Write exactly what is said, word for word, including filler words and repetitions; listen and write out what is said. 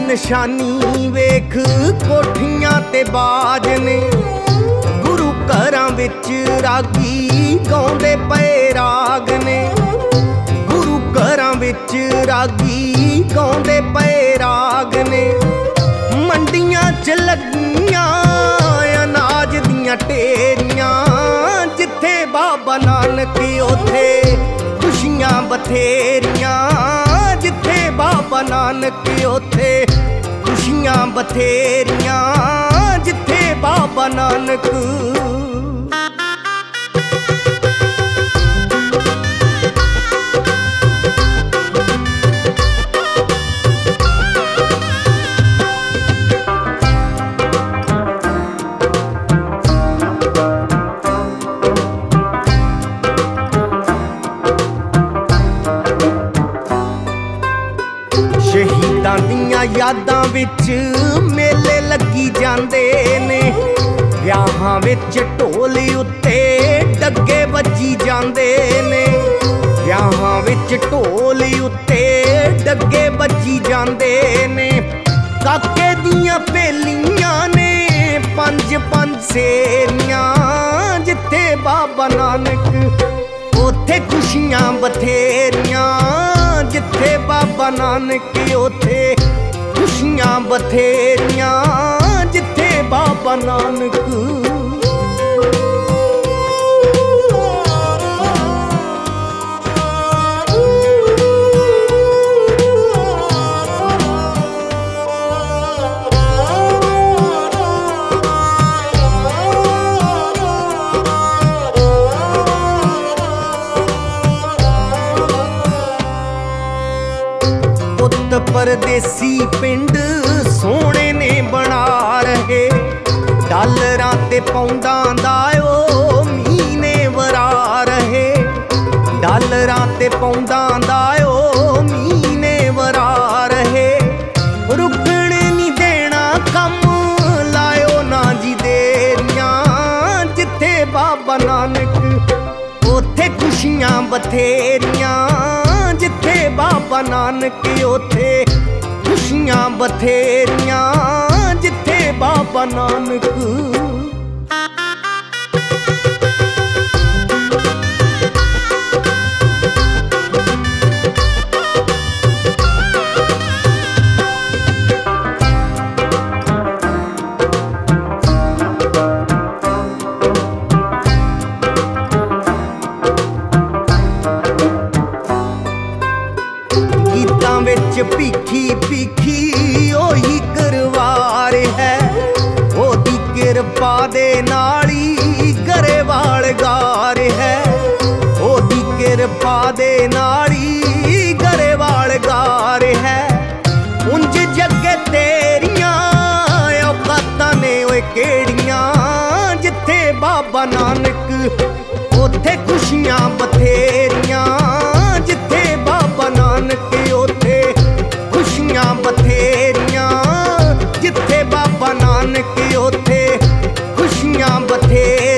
निशानी वेख कोठियां ते बाज ने, गुरु घरां विच रागी गाउंदे पए राग ने, गुरु घरां विच रागी गाउंदे पए राग ने। मंडियां च लगियां अनाज दियां ढेरियां, जिथे बाबा नानक उथे खुशियां बथेरियां, जिथे बाबा नानक उथे खुशियां बथेरियां, जिथे बाबा नानक। शहीदां दियां यादां विच मेले लगी जांदे ने, विआहां विच ढोली उत्ते डग्गे वजी जांदे ने, विआहां विच ढोली उत्ते डग्गे वजी जांदे ने। काके दियां भेलियां ने पंज पंज सेरियां, जिथे बाबा नानक उथे खुशियां बथेरियां, जिथे बाबा नानक उथे खुशियां बथेरियां, जिथे बाबा नानक। परदेसी पिंड सोहणे ने बना रहे, डालरां ते पौंडां दा ओ मीने वरा रहे, डालरां ते पौंडां दा ओ मीने वरा रहे। रुकण नहीं देना कम लायो ना जी देरियां, जिथे बाबा नानक उथे खुशियां बथेरियां, जिथे बाबा नानक उथे खुशियां बथेरियां, जिथे बाबा नानक। भीखी भीखी ओही करवार है, ओदी किरपा दे नाली गरेवाल गार है, ओदी किरपा दे नाली गरेवाल गार है। उंज जगे तेरियां औकातां ने ओए केड़ियां, जिथे बाबा नानक उथे खुशियां बथेरियां, जिथे बाबा नानक उथे खुशियां बथेरियां, जिथे बाबा नानक उथे खुशियां बथेरियां।